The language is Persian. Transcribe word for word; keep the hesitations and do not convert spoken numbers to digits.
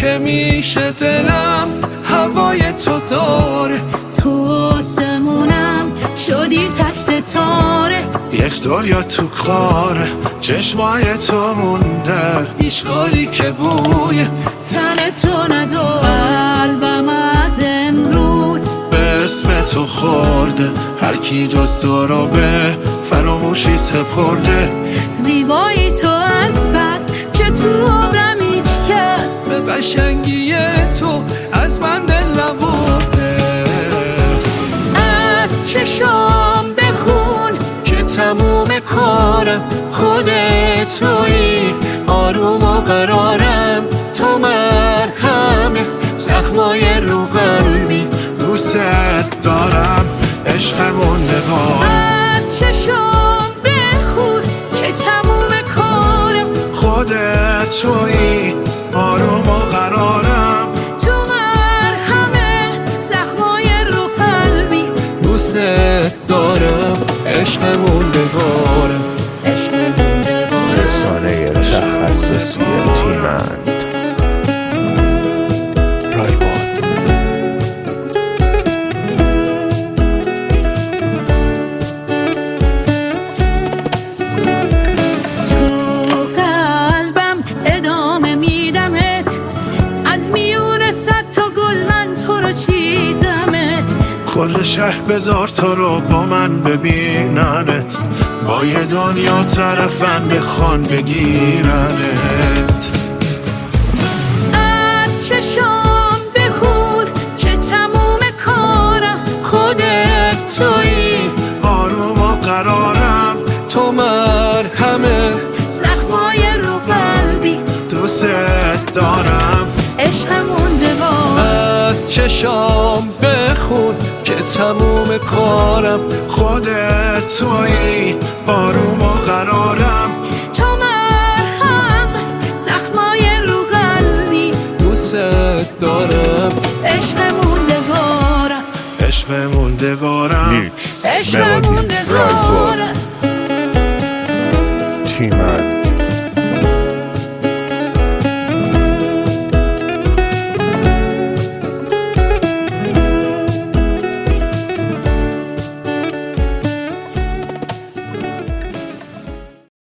که میشه دلم هوای تو داره. تو آسمونم شدی تک ستاره. یک دنیا تو کاره چشمای تو مونده. اشکالی که بوی تن تو نداره. قلبم از امروز به اسم تو خورده. هر کی جز تو رو به فراموشی سپرده. زیبایی تو از بس که تو عمرم هیچ کس به قشنگی تو از من دل نبرده. از چشام بخون که تموم کارم خودت تویی. آروم و قرارم تو مرهمه. زخمای رو قلبی دوست دارم. عشقمون نگار از چشام بخون که تموم کارم خودت تویی. آروم و قرارم تو مرهمه. زخمای رو قلبی دوست دارم. عشقمون نگارم. عشقمون نگارم. رسانه تخصصی تیمند رایباد. تو قلبم ادامه میدمت. از میون صد تا گل من تو رو چیدمت. کل شهر بذار تو رو با من ببیننت. با یه دنیا طرفن بخوان بگیرنت. از چشام بخون که تموم کارم خودت تویی. آروم و قرارم تو مرهمه. زخمای رو قلبی دوست دارم. عشقمون دوام. از چشام بخون که تموم کارم خودت تویی. آروم و قرارم تو مرهم. زخمای رو قلبی دوست دارم. عشق موندگارم. عشق موندگارم. میکس عشق ملودی موندگارم. رایباد تیمند